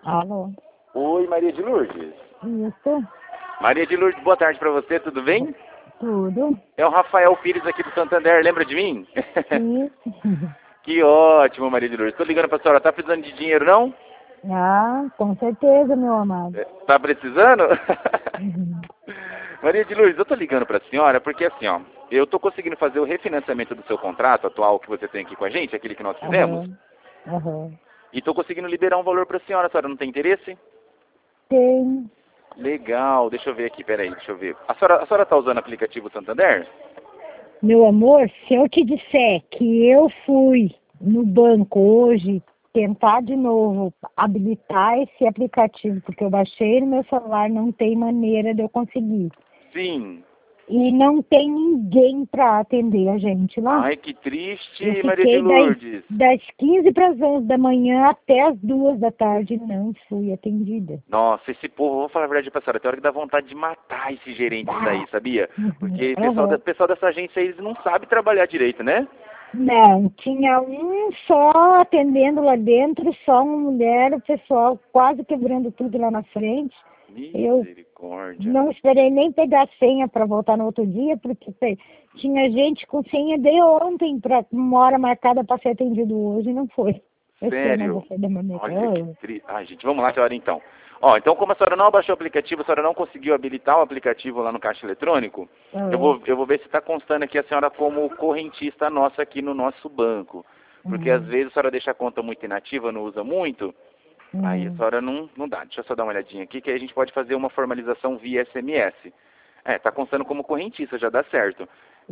Alô? Oi, Maria de Lourdes. Isso? Maria de Lourdes, boa tarde pra você, tudo bem? Tudo? É o Rafael Pires aqui do Santander, lembra de mim? Isso? Que ótimo, Maria de Lourdes. Tô ligando pra senhora, tá precisando de dinheiro, não? Ah, com certeza, meu amado. Tá precisando? Uhum. Maria de Lourdes, eu tô ligando pra senhora porque assim, ó, eu tô conseguindo fazer o refinanciamento do seu contrato atual que você tem aqui com a gente, aquele que nós fizemos, Aham. Aham. e tô conseguindo liberar um valor pra senhora. A senhora não tem interesse? Tem. Legal, deixa eu ver aqui, peraí, deixa eu ver. A senhora tá usando o aplicativo Santander? Meu amor, se eu te disser que eu fui no banco hoje tentar de novo habilitar esse aplicativo, porque eu baixei no meu celular, não tem maneira de eu conseguir. Sim. E não tem ninguém para atender a gente lá. Ai, que Eu triste, Maria de fiquei Lourdes. das 15 para as 11 da manhã até as 2 da tarde, não fui atendida. Nossa, esse povo, vou falar a verdade pra senhora, tem hora que dá vontade de matar esses gerentes Ah, aí, sabia? uhum, Porque o pessoal, aham. pessoal dessa agência, eles não sabem trabalhar direito, né? Não, tinha um só atendendo lá dentro, só uma mulher, o pessoal quase quebrando tudo lá na frente. Eu Misericórdia. não esperei nem pegar a senha para voltar no outro dia, porque tinha gente com senha de ontem para uma hora marcada para ser atendido hoje e não foi. Eu sei, mas Sério? você demorou. Olha que triste. Ai, gente, vamos lá, senhora, então. Ó, então como a senhora não abaixou o aplicativo, a senhora não conseguiu habilitar o aplicativo lá no caixa eletrônico, eu vou ver se está constando aqui a senhora como correntista nossa aqui no nosso banco. Porque às vezes a senhora deixa a conta muito inativa, não usa muito, aí a senhora não dá. Deixa eu só dar uma olhadinha aqui, que aí a gente pode fazer uma formalização via SMS. É, tá constando como correntista, já dá certo.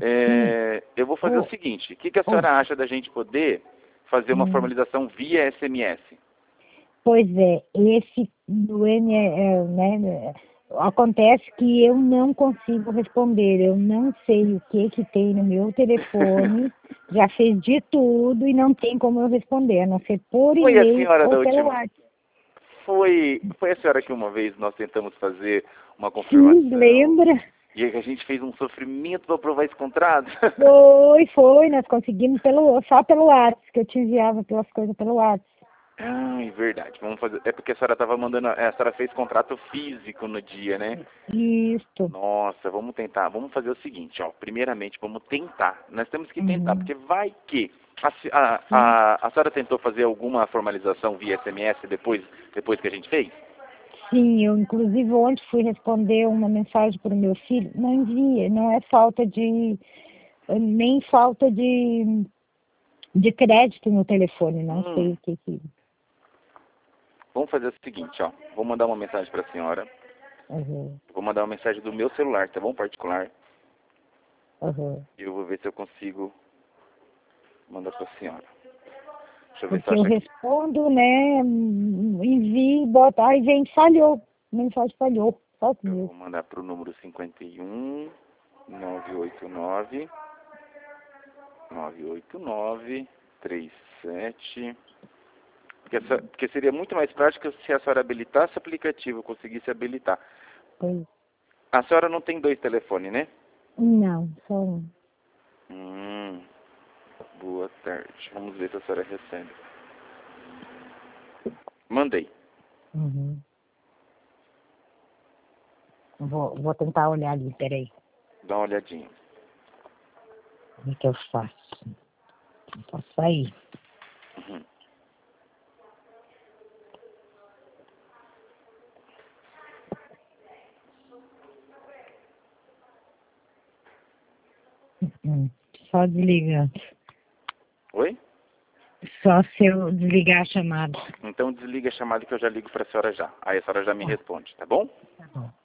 Eu vou fazer o seguinte, o que a senhora acha da gente poder fazer uma formalização via SMS? Pois é, esse do né, acontece que eu não consigo responder, eu não sei o que tem no meu telefone, já fez de tudo e não tem como eu responder, a não ser por Foi a e-mail senhora ou da pelo última... WhatsApp. Foi a senhora que uma vez nós tentamos fazer uma Sim, confirmação lembra? e a gente fez um sofrimento para provar esse contrato? Foi, nós conseguimos só pelo WhatsApp, que eu te enviava pelas coisas pelo WhatsApp. Ai, verdade. Vamos fazer. É porque a senhora estava mandando. A senhora fez contrato físico no dia, né? Isso. Nossa, vamos tentar. Vamos fazer o seguinte, ó. Primeiramente, vamos tentar. Nós temos que tentar, Uhum. porque vai que. Sim. A senhora tentou fazer alguma formalização via SMS depois que a gente fez? Sim, eu inclusive ontem fui responder uma mensagem para o meu filho, não envia, não é falta de, nem falta de crédito no telefone, não sei Hum, o que. vamos fazer o seguinte, ó. Vou mandar uma mensagem para a senhora. Uhum, Vou mandar uma mensagem do meu celular, tá bom? Particular. uhum. E eu vou ver se eu consigo mandar para a senhora. Deixa eu ver se eu Porque eu acho aqui. respondo, né, envio, boto, aí vem, falhou, mensagem falhou, só Eu isso. vou mandar para o número 51 989 989 37. Porque seria muito mais prático se a senhora habilitasse o aplicativo, conseguisse habilitar. Pois, A senhora não tem dois telefones, né? não, só um. Hum, boa tarde. Vamos ver se a senhora recebe. Mandei. Uhum. Vou tentar olhar ali, peraí, Dá uma olhadinha. o que eu faço? Não posso sair. Uhum. Só desligando. Oi? Só se eu desligar a chamada. Então desliga a chamada que eu já ligo para a senhora já. Aí a senhora já me responde, tá bom? Tá bom.